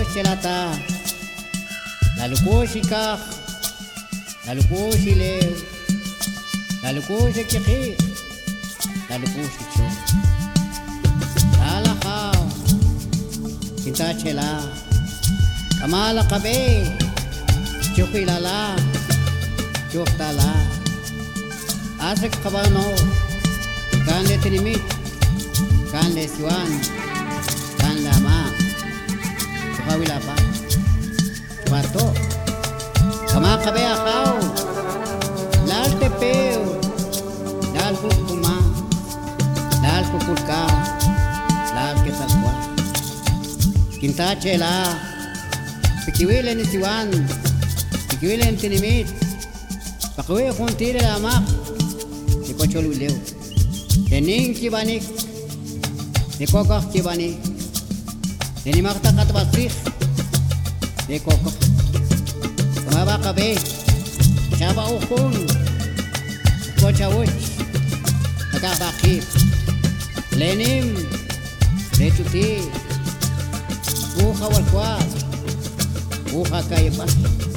שלתה, ללוקוש ייקח, ללוקוש ילב, ללוקוש יקיחי, ללוקוש יצ'ור. להלכה, כינתת שלה, כמה לקבי, צ'וכי ללה, צ'וכתה לה. עסק חברנו, כאן לתנימית, כאן לסיואן, כאן לאמה, תוכבי לאפה, תובעתו, כמה קבי אחאו, לאל תפאו, לאל קוקומה, לאל קוקולקה, לאל כסלקווה. כינתת שאלה, פקיווי לנסיואן, פקיווי לנתנימית, פקיווי חונתי ללאמה, לקוצ'ול ולאו. לנין קיבניק, לקוקח קיבניק, לנימח תחת בסיך, לקוקח. כמה בקבי, שבה אוכון, לקוצ'ה ווץ', לקח באחיף, לנים, לצ'ותי, רוחה ולקואז, רוחה קייפה.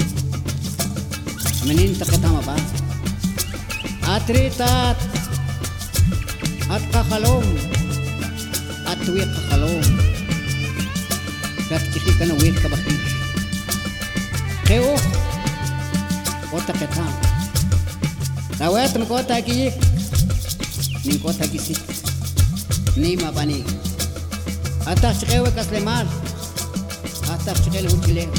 מנין תחת המבא. אטריטת, את כחלום, את תוויק כחלום, ואת תכי כאן וויק כבחיש. חיוך, אותה קטן. תאוות מקות הגיק, נמקות הגיסית, נימה בני. אתה שחי וכסלמל, אתה שחי להוצ'לם.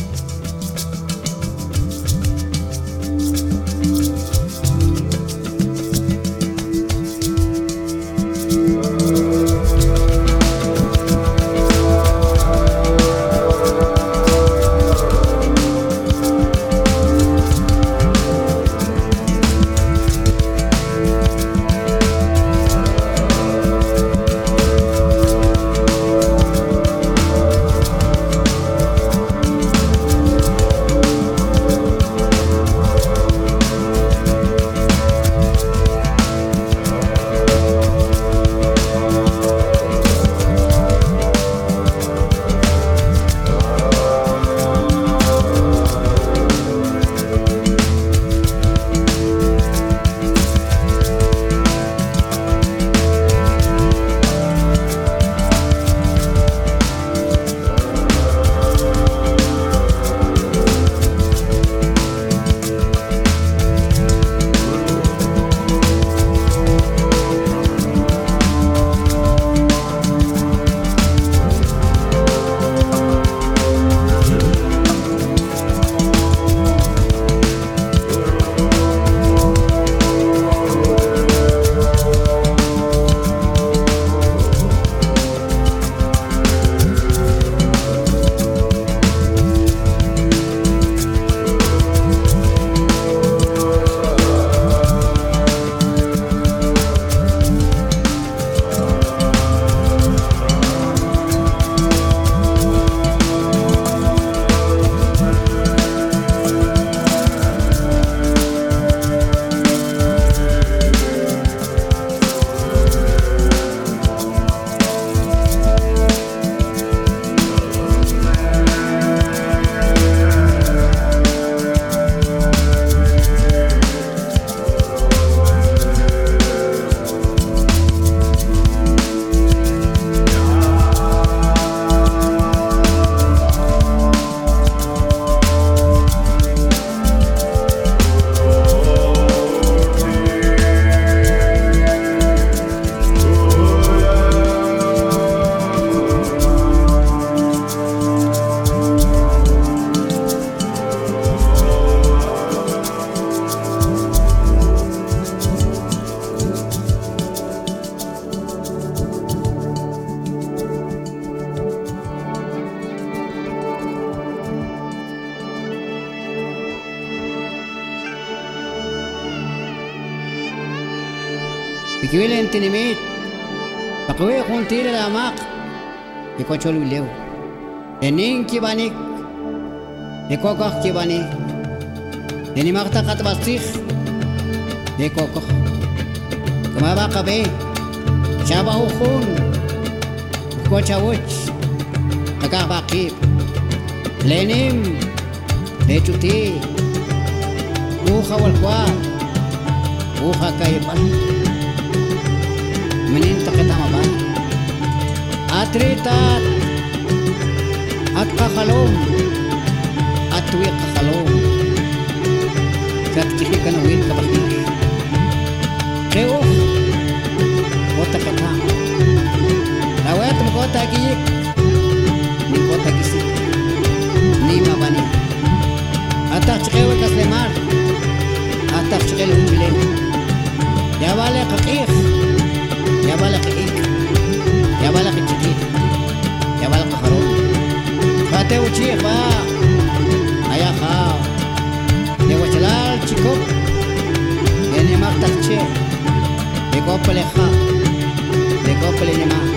Pikiwil entinimit, pakiwi kunti lamak, ikochol wileo. Ening kibanik, ikokok kibanik, enimakta katbastik, ikokok. Kumaba kabe, shaba ukun, ukocha wuch, agabakip, Lenim, lechuti, uja walkwa, uja kaypan, menin taketamaban, atritat, at kakalom, at tuwik kakalom, kat kikikanawin kabakik, keo, kota kata, lawet mo kota kiyik, ni kota kisik, ni mabani, atak chikewe kaslemar, atak chikele uchilem, ya vale kakik, ya vale kakik, ya vale kichikik, ya vale kaharon, kate uchik ba, ayah kau, dewa celal cikok, ini mak takce, dekopele kha, dekopele nema.